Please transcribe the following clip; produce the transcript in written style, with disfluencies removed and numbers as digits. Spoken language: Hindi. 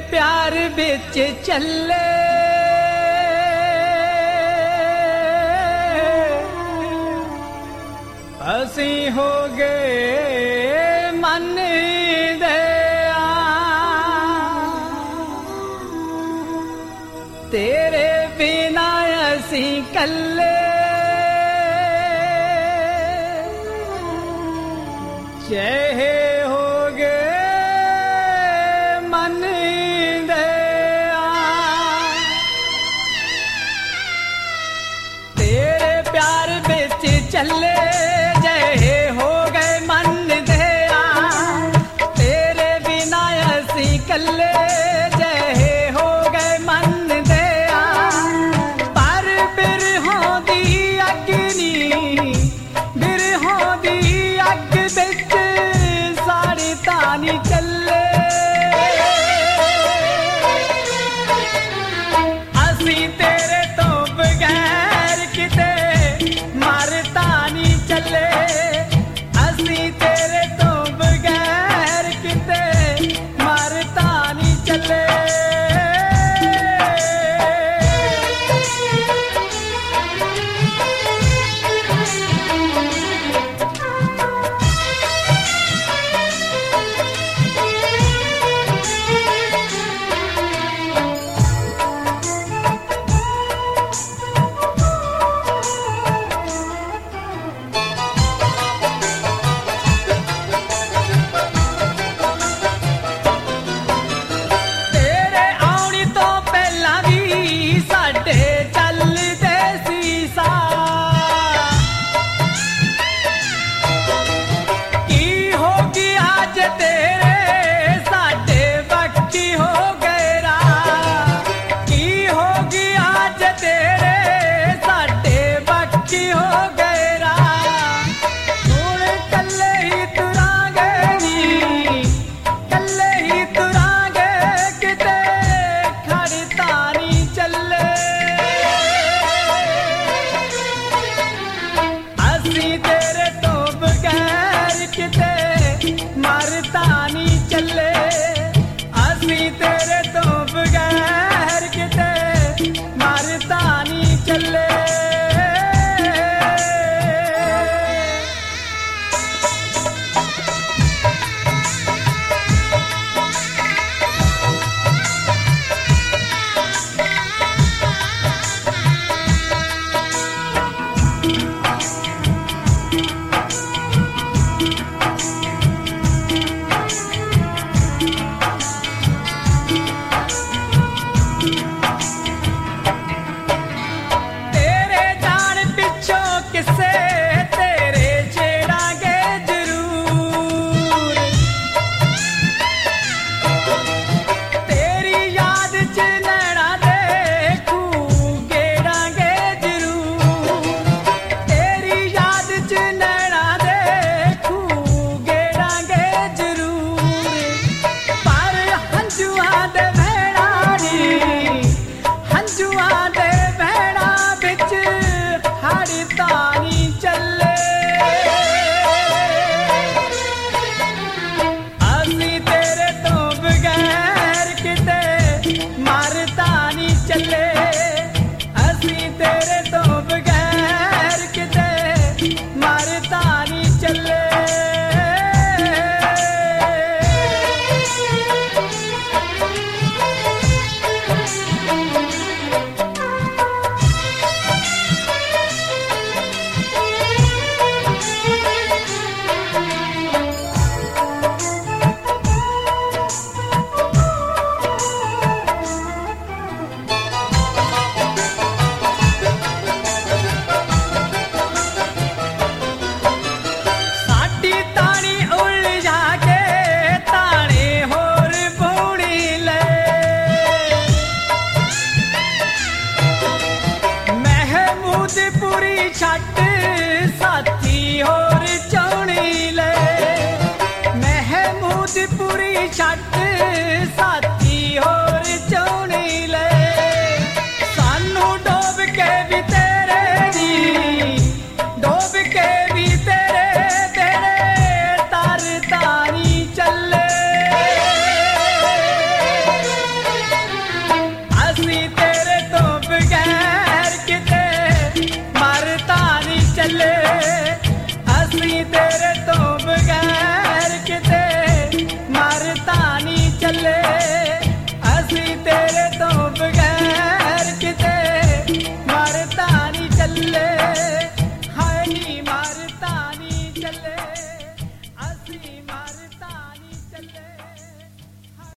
प्यार बिच चले असी हो गए मन दया तेरे बिना असी कल्ले चाहे हो गए मन दया तेरे प्यार बिच चले जहे हो गए मन दया तेरे बिना असी कल्ले जहे हो गए मन दया पर बिरहों दी अग्नि बिरहों दी अग बिच साड़ी तानी चले असी तेरे तो बगैर किते मरता नहीं चले असी तेरे तो बगैर किते मरता नहीं चले